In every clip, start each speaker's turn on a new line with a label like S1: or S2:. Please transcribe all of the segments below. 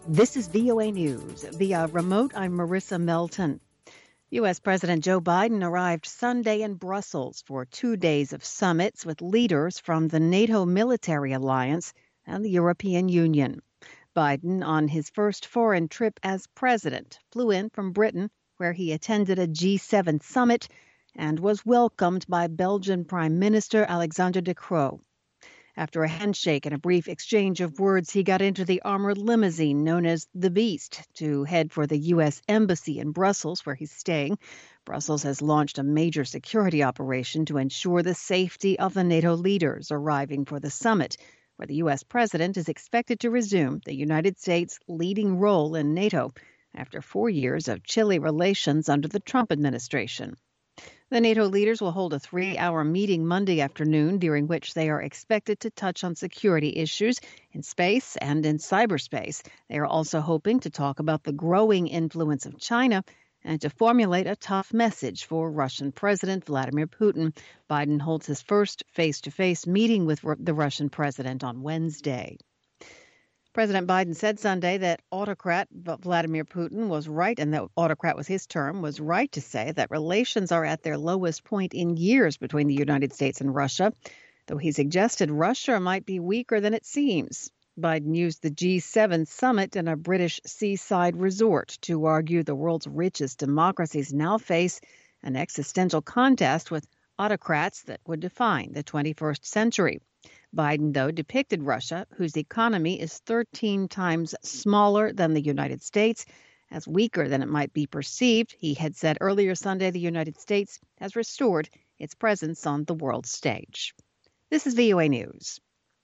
S1: This is VOA News. Via remote, I'm Marissa Melton. U.S. President Joe Biden arrived Sunday in Brussels for 2 days of summits with leaders from the NATO military alliance and the European Union. Biden, on his first foreign trip as president, flew in from Britain, where he attended a G7 summit and was welcomed by Belgian Prime Minister Alexander De Croo. After a handshake and a brief exchange of words, he got into the armored limousine known as the Beast to head for the U.S. Embassy in Brussels, where he's staying. Brussels has launched a major security operation to ensure the safety of the NATO leaders arriving for the summit, where the U.S. president is expected to resume the United States' leading role in NATO after 4 years of chilly relations under the Trump administration. The NATO leaders will hold a 3-hour meeting Monday afternoon, during which they are expected to touch on security issues in space and in cyberspace. They are also hoping to talk about the growing influence of China and to formulate a tough message for Russian President Vladimir Putin. Biden holds his first face-to-face meeting with the Russian president on Wednesday. President Biden said Sunday that autocrat Vladimir Putin was right, and that autocrat was his term, was right to say that relations are at their lowest point in years between the United States and Russia, though he suggested Russia might be weaker than it seems. Biden used the G7 summit in a British seaside resort to argue the world's richest democracies now face an existential contest with autocrats that would define the 21st century. Biden, though, depicted Russia, whose economy is 13 times smaller than the United States, as weaker than it might be perceived. He had said earlier Sunday the United States has restored its presence on the world stage. This is VOA News.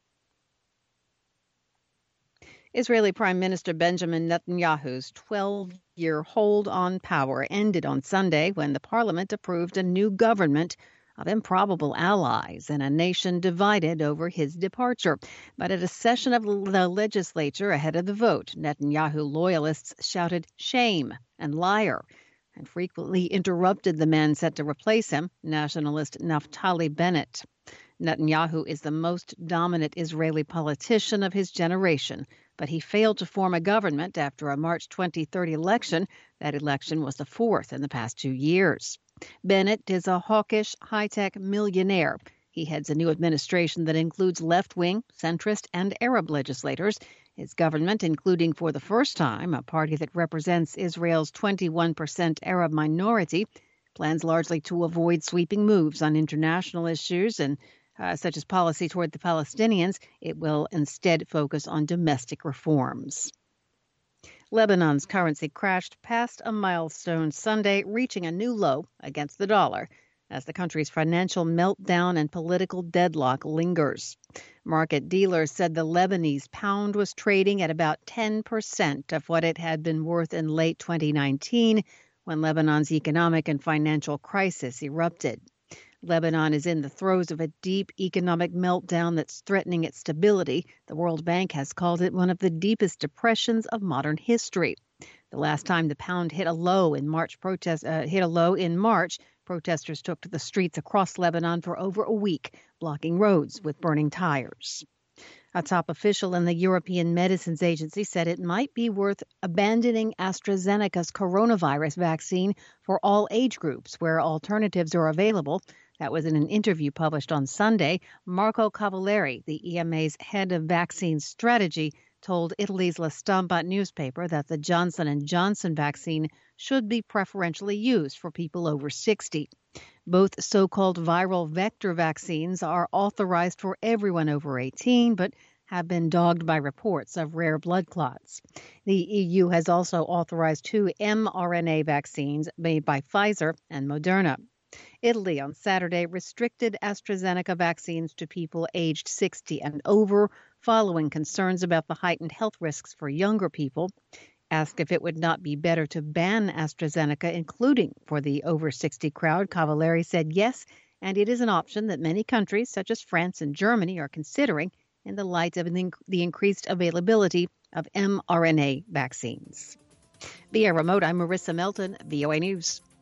S1: Israeli Prime Minister Benjamin Netanyahu's 12-year hold on power ended on Sunday when the parliament approved a new government of improbable allies in a nation divided over his departure. But at a session of the legislature ahead of the vote, Netanyahu loyalists shouted shame and liar and frequently interrupted the man set to replace him, nationalist Naftali Bennett. Netanyahu is the most dominant Israeli politician of his generation, but he failed to form a government after a March 2030 election. That election was the fourth in the past 2 years. Bennett is a hawkish, high-tech millionaire. He heads a new administration that includes left-wing, centrist, and Arab legislators. His government, including for the first time a party that represents Israel's 21% Arab minority, plans largely to avoid sweeping moves on international issues and such as policy toward the Palestinians. It will instead focus on domestic reforms. Lebanon's currency crashed past a milestone Sunday, reaching a new low against the dollar as the country's financial meltdown and political deadlock lingers. Market dealers said the Lebanese pound was trading at about 10% of what it had been worth in late 2019 when Lebanon's economic and financial crisis erupted. Lebanon is in the throes of a deep economic meltdown that's threatening its stability. The World Bank has called it one of the deepest depressions of modern history. The last time the pound hit a low in March, protesters took to the streets across Lebanon for over a week, blocking roads with burning tires. A top official in the European Medicines Agency said it might be worth abandoning AstraZeneca's coronavirus vaccine for all age groups where alternatives are available. That was in an interview published on Sunday. Marco Cavalieri, the EMA's head of vaccine strategy, told Italy's La Stampa newspaper that the Johnson & Johnson vaccine should be preferentially used for people over 60. Both so-called viral vector vaccines are authorized for everyone over 18, but have been dogged by reports of rare blood clots. The EU has also authorized 2 mRNA vaccines made by Pfizer and Moderna. Italy on Saturday restricted AstraZeneca vaccines to people aged 60 and over, following concerns about the heightened health risks for younger people. Asked if it would not be better to ban AstraZeneca, including for the over 60 crowd, Cavalieri said yes, and it is an option that many countries, such as France and Germany, are considering in the light of the increased availability of mRNA vaccines. Via remote, I'm Marissa Melton, VOA News.